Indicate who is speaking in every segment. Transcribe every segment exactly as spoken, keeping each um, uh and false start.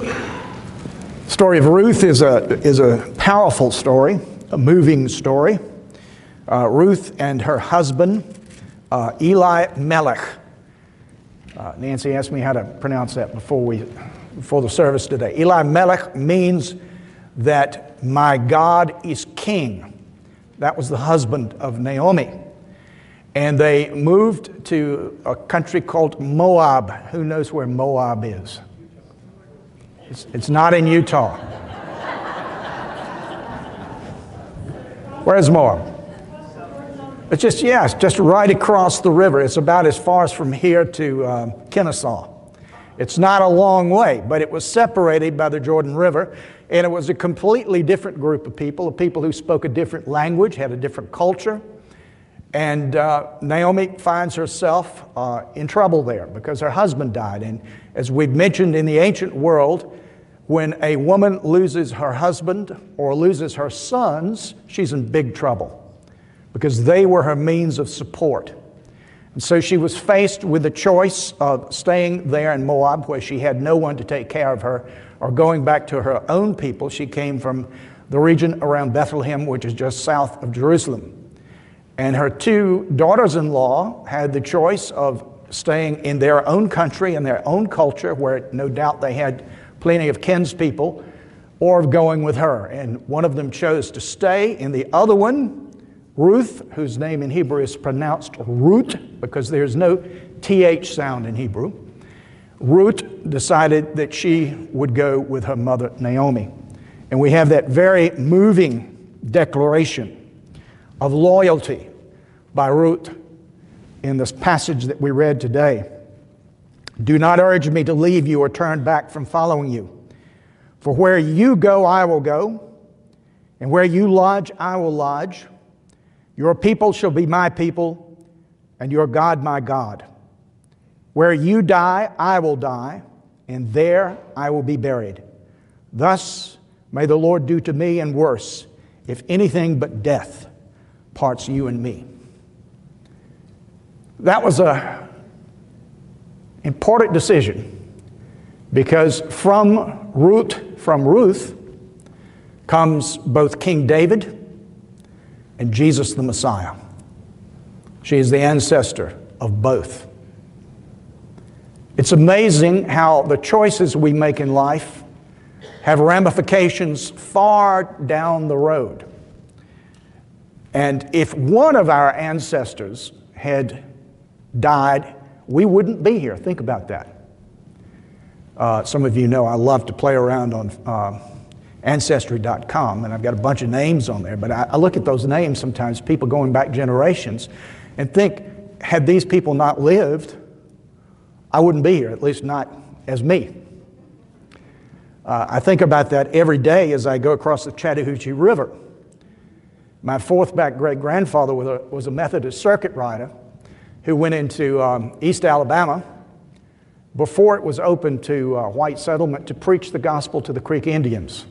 Speaker 1: The story of Ruth is a, is a powerful story, a moving story. Uh, Ruth and her husband, uh, Elimelech. Uh, Nancy asked me how to pronounce that before we, before the service today. Elimelech means that my God is king. That was the husband of Naomi. And they moved to a country called Moab. Who knows where Moab is? It's, it's not in Utah. Where's Moab? It's just, yeah, it's just right across the river. It's about as far as from here to um, Kennesaw. It's not a long way, but it was separated by the Jordan River, and it was a completely different group of people, of people who spoke a different language, had a different culture. And uh, Naomi finds herself uh, in trouble there because her husband died. And as we've mentioned in the ancient world, when a woman loses her husband or loses her sons, she's in big trouble because they were her means of support. And so she was faced with the choice of staying there in Moab, where she had no one to take care of her, or going back to her own people. She came from the region around Bethlehem, which is just south of Jerusalem. And her two daughters-in-law had the choice of staying in their own country and their own culture, where no doubt they had plenty of kinspeople, or of going with her. And one of them chose to stay, and the other one, Ruth, whose name in Hebrew is pronounced Root, because there's no T H sound in Hebrew, Ruth decided that she would go with her mother Naomi. And we have that very moving declaration of loyalty by Ruth in this passage that we read today. Do not urge me to leave you or turn back from following you. For where you go, I will go, and where you lodge, I will lodge. Your people shall be my people, and your God my God. Where you die, I will die, and there I will be buried. Thus may the Lord do to me and worse, if anything but death parts you and me. That was a important decision, because from Ruth, from Ruth comes both King David and Jesus the Messiah. She is the ancestor of both. It's amazing how the choices we make in life have ramifications far down the road. And if one of our ancestors had died, we wouldn't be here. Think about that. Uh, some of you know I love to play around on uh, Ancestry dot com, and I've got a bunch of names on there, but I, I look at those names sometimes, people going back generations, and think, had these people not lived, I wouldn't be here, at least not as me. Uh, I think about that every day as I go across the Chattahoochee River. My fourth back great-grandfather was a, was a Methodist circuit rider who went into um, East Alabama before it was open to uh, white settlement to preach the gospel to the Creek Indians.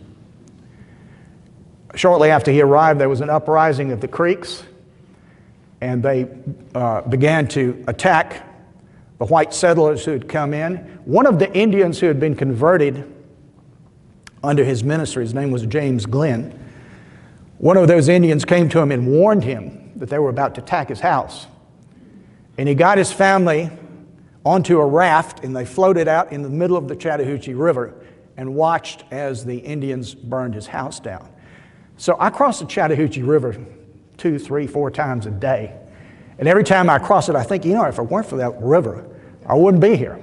Speaker 1: Shortly after he arrived, there was an uprising of the Creeks, and they uh, began to attack the white settlers who had come in. One of the Indians who had been converted under his ministry, his name was James Glenn, one of those Indians came to him and warned him that they were about to attack his house. And he got his family onto a raft, and they floated out in the middle of the Chattahoochee River and watched as the Indians burned his house down. So I cross the Chattahoochee River two, three, four times a day. And every time I cross it, I think, you know, if it weren't for that river, I wouldn't be here.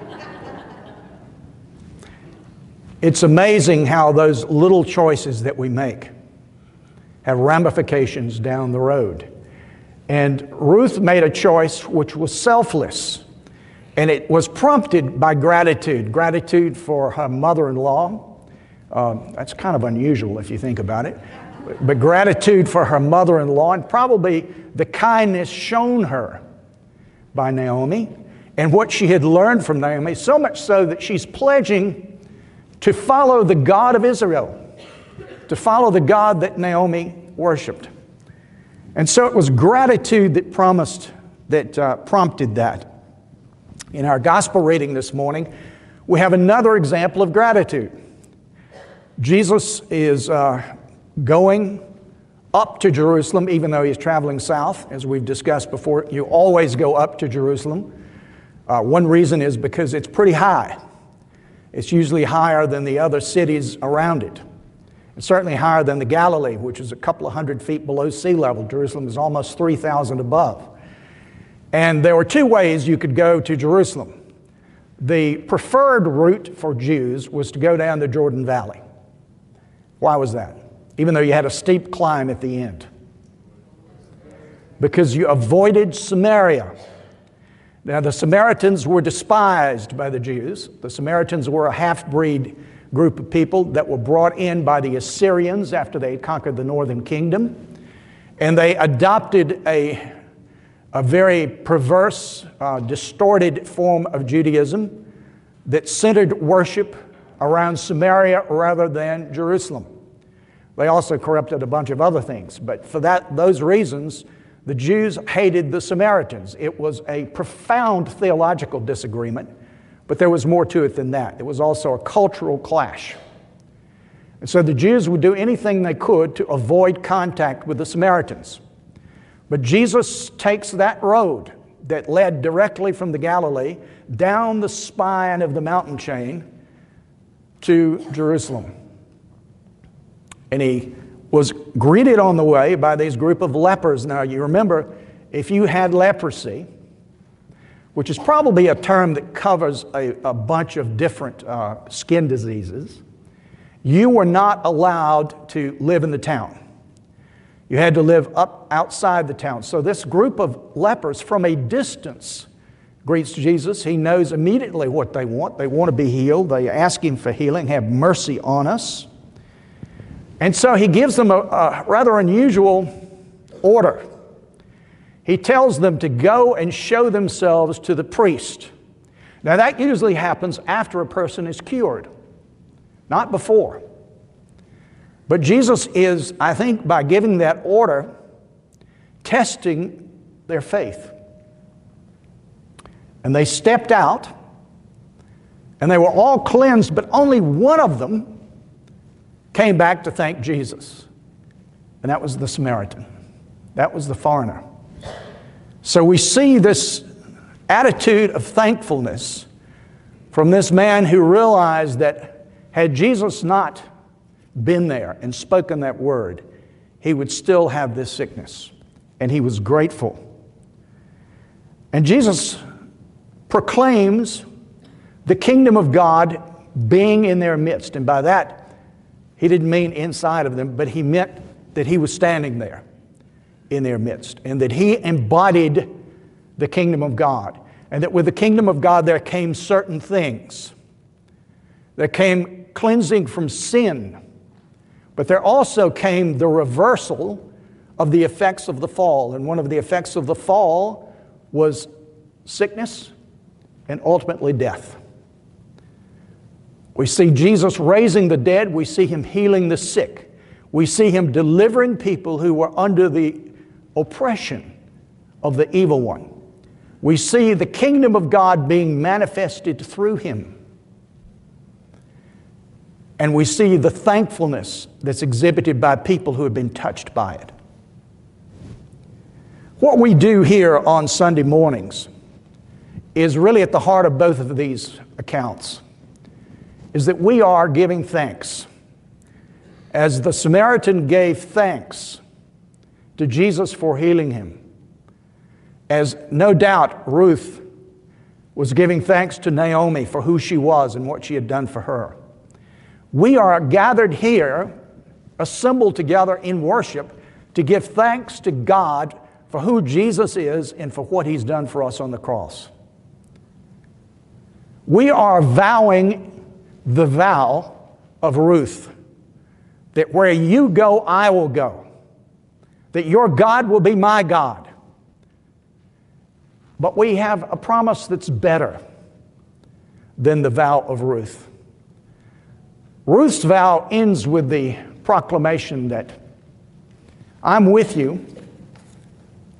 Speaker 1: It's amazing how those little choices that we make have ramifications down the road. And Ruth made a choice which was selfless. And it was prompted by gratitude. Gratitude for her mother-in-law. Um, that's kind of unusual if you think about it. But gratitude for her mother-in-law, and probably the kindness shown her by Naomi and what she had learned from Naomi, so much so that she's pledging to follow the God of Israel, to follow the God that Naomi worshiped. And so it was gratitude that promised, that uh, prompted that. In our gospel reading this morning, We have another example of gratitude. Jesus is uh, going up to Jerusalem, even though he's traveling south. As we've discussed before, you always go up to Jerusalem. Uh, one reason is because it's pretty high. It's usually higher than the other cities around it. It's certainly higher than the Galilee, which is a couple of hundred feet below sea level. Jerusalem is almost three thousand above. And there were two ways you could go to Jerusalem. The preferred route for Jews was to go down the Jordan Valley. Why was that? Even though you had a steep climb at the end. Because you avoided Samaria. Now, the Samaritans were despised by the Jews. The Samaritans were a half-breed group of people that were brought in by the Assyrians after they had conquered the northern kingdom. And they adopted a, a very perverse, uh, distorted form of Judaism that centered worship around Samaria rather than Jerusalem. They also corrupted a bunch of other things. But for that, those reasons, the Jews hated the Samaritans. It was a profound theological disagreement, but there was more to it than that. It was also a cultural clash. And so the Jews would do anything they could to avoid contact with the Samaritans. But Jesus takes that road that led directly from the Galilee down the spine of the mountain chain to Jerusalem. And he was greeted on the way by this group of lepers. Now, you remember, if you had leprosy, which is probably a term that covers a, a bunch of different uh, skin diseases, you were not allowed to live in the town. You had to live up outside the town. So this group of lepers from a distance greets Jesus. He knows immediately what they want. They want to be healed. They ask him for healing. Have mercy on us. And so he gives them a, a rather unusual order. He tells them to go and show themselves to the priest. Now that usually happens after a person is cured, not before. But Jesus is, I think, by giving that order, testing their faith. And they stepped out, and they were all cleansed, but only one of them came back to thank Jesus. And that was the Samaritan. That was the foreigner. So we see this attitude of thankfulness from this man who realized that had Jesus not been there and spoken that word, he would still have this sickness. And he was grateful. And Jesus proclaims the kingdom of God being in their midst. And by that, he didn't mean inside of them, but he meant that he was standing there in their midst, and that he embodied the kingdom of God. And that with the kingdom of God there came certain things. There came cleansing from sin, but there also came the reversal of the effects of the fall. And one of the effects of the fall was sickness and ultimately death. We see Jesus raising the dead. We see him healing the sick. We see him delivering people who were under the oppression of the evil one. We see the kingdom of God being manifested through him. And we see the thankfulness that's exhibited by people who have been touched by it. What we do here on Sunday mornings is really at the heart of both of these accounts, is that we are giving thanks. As the Samaritan gave thanks to Jesus for healing him, as no doubt Ruth was giving thanks to Naomi for who she was and what she had done for her, we are gathered here, assembled together in worship, to give thanks to God for who Jesus is and for what he's done for us on the cross. We are vowing the vow of Ruth, that where you go, I will go, that your God will be my God. But we have a promise that's better than the vow of Ruth. Ruth's vow ends with the proclamation that I'm with you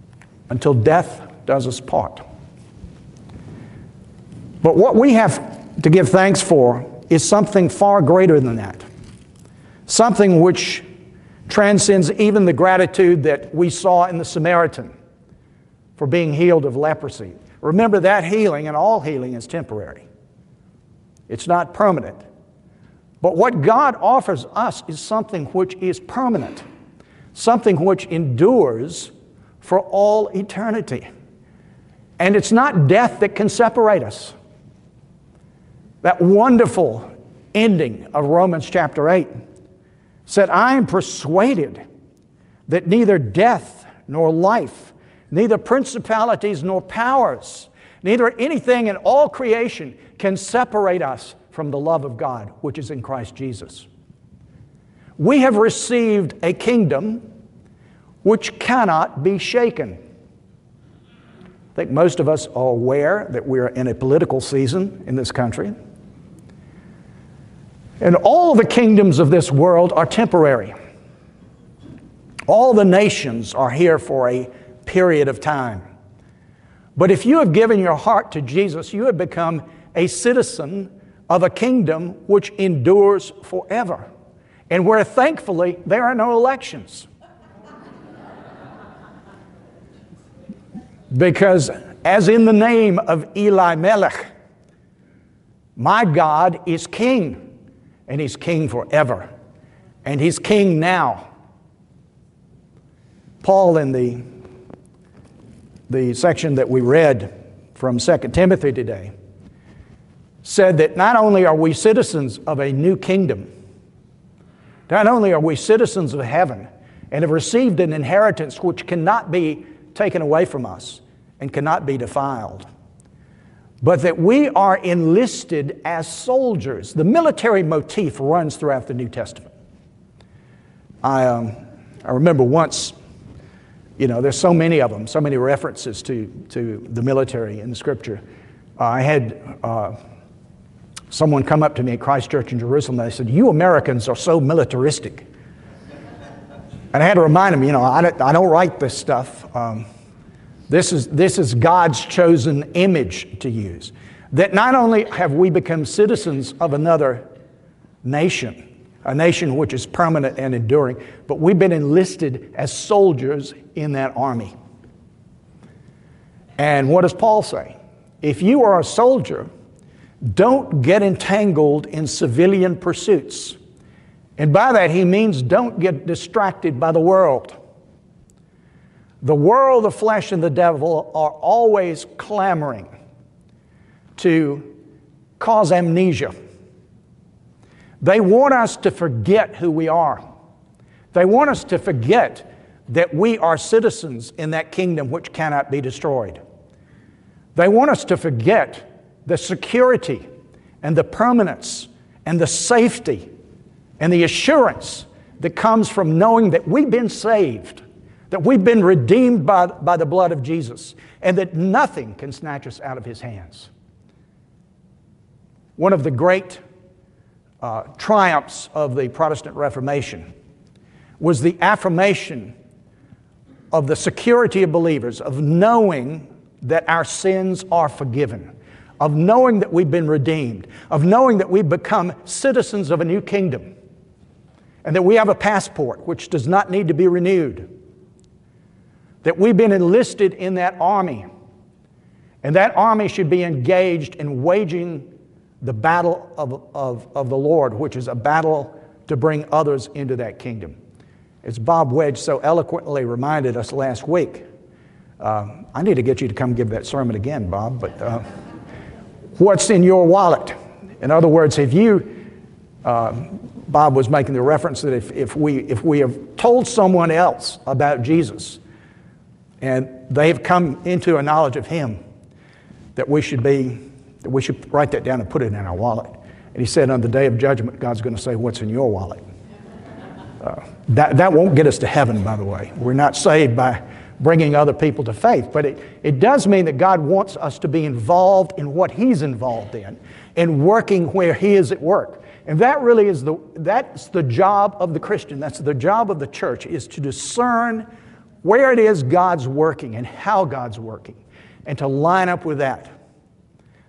Speaker 1: until death does us part. But what we have to give thanks for is something far greater than that. Something which transcends even the gratitude that we saw in the Samaritan for being healed of leprosy. Remember, that healing, and all healing, is temporary. It's not permanent. But what God offers us is something which is permanent, something which endures for all eternity. And it's not death that can separate us. That wonderful ending of Romans chapter eight said, I am persuaded that neither death nor life, neither principalities nor powers, neither anything in all creation can separate us from the love of God, which is in Christ Jesus. We have received a kingdom which cannot be shaken. I think most of us are aware that we're in a political season in this country. And all the kingdoms of this world are temporary. All the nations are here for a period of time. But if you have given your heart to Jesus, you have become a citizen of a kingdom which endures forever, and where thankfully there are no elections. Because as in the name of Elimelech, my God is king, and He's king forever, and He's king now. Paul, in the, the section that we read from Second Timothy today, said that not only are we citizens of a new kingdom, not only are we citizens of heaven and have received an inheritance which cannot be taken away from us and cannot be defiled, but that we are enlisted as soldiers. The military motif runs throughout the New Testament. I, um, I remember once, you know, there's so many of them, so many references to, to the military in the Scripture. Uh, I had uh, someone come up to me at Christ Church in Jerusalem, and they said, you Americans are so militaristic. And I had to remind them, you know, I don't, I don't write this stuff. Um, this is, this is God's chosen image to use. That not only have we become citizens of another nation, a nation which is permanent and enduring, but we've been enlisted as soldiers in that army. And what does Paul say? If you are a soldier, don't get entangled in civilian pursuits. And by that he means don't get distracted by the world. The world, the flesh, and the devil are always clamoring to cause amnesia. They want us to forget who we are. They want us to forget that we are citizens in that kingdom which cannot be destroyed. They want us to forget the security and the permanence and the safety and the assurance that comes from knowing that we've been saved, that we've been redeemed by, by the blood of Jesus, and that nothing can snatch us out of His hands. One of the great uh, triumphs of the Protestant Reformation was the affirmation of the security of believers, of knowing that our sins are forgiven, of knowing that we've been redeemed, of knowing that we've become citizens of a new kingdom, and that we have a passport which does not need to be renewed, that we've been enlisted in that army, and that army should be engaged in waging the battle of, of, of the Lord, which is a battle to bring others into that kingdom. As Bob Wedge so eloquently reminded us last week, uh, I need to get you to come give that sermon again, Bob, but uh, what's in your wallet? In other words, if you, uh, Bob was making the reference that if, if, we, if we have told someone else about Jesus and they've come into a knowledge of Him, that we should be, that we should write that down and put it in our wallet. And he said on the day of judgment, God's going to say, what's in your wallet? Uh, that, that won't get us to heaven, by the way. We're not saved by bringing other people to faith, but it, it does mean that God wants us to be involved in what He's involved in, and working where He is at work. And that really is the, that's the job of the Christian, that's the job of the church, is to discern where it is God's working and how God's working, and to line up with that.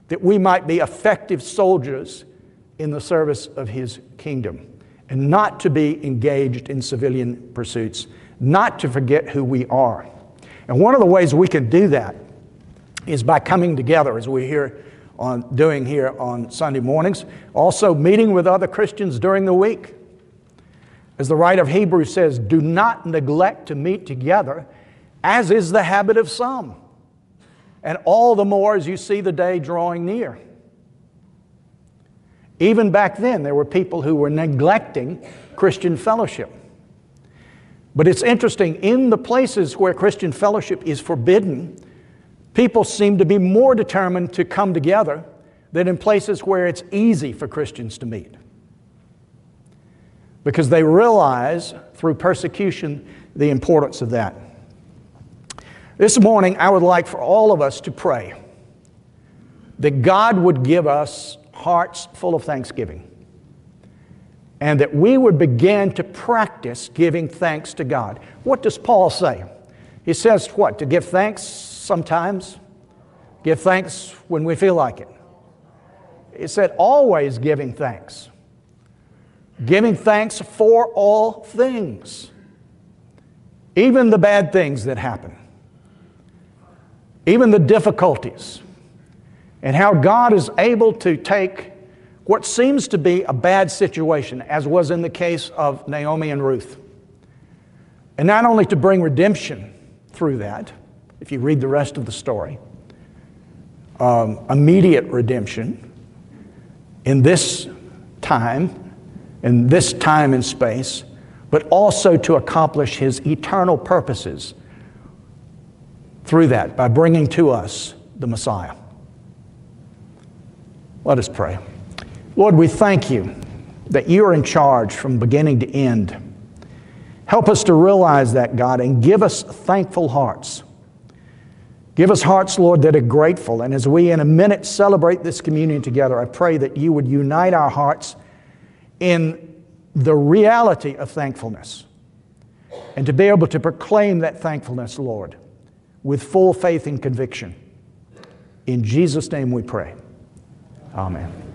Speaker 1: that we might be effective soldiers in the service of His kingdom, and not to be engaged in civilian pursuits, not to forget who we are. And one of the ways we can do that is by coming together, as we hear on doing here on Sunday mornings, also meeting with other Christians during the week. As the writer of Hebrews says, do not neglect to meet together, as is the habit of some, and all the more as you see the day drawing near. Even back then, there were people who were neglecting Christian fellowship. But it's interesting, in the places where Christian fellowship is forbidden, people seem to be more determined to come together than in places where it's easy for Christians to meet. Because they realize through persecution the importance of that. This morning, I would like for all of us to pray that God would give us hearts full of thanksgiving, and that we would begin to practice giving thanks to God. What does Paul say? He says what? To give thanks sometimes, give thanks when we feel like it. He said always giving thanks. Giving thanks for all things, even the bad things that happen, even the difficulties, and how God is able to take what seems to be a bad situation, as was in the case of Naomi and Ruth, and not only to bring redemption through that, if you read the rest of the story, um, immediate redemption in this time, in this time and space, but also to accomplish His eternal purposes through that by bringing to us the Messiah. Let us pray. Lord, we thank You that You are in charge from beginning to end. Help us to realize that, God, and give us thankful hearts. Give us hearts, Lord, that are grateful. And as we in a minute celebrate this communion together, I pray that You would unite our hearts in the reality of thankfulness, and to be able to proclaim that thankfulness, Lord, with full faith and conviction. In Jesus' name we pray. Amen.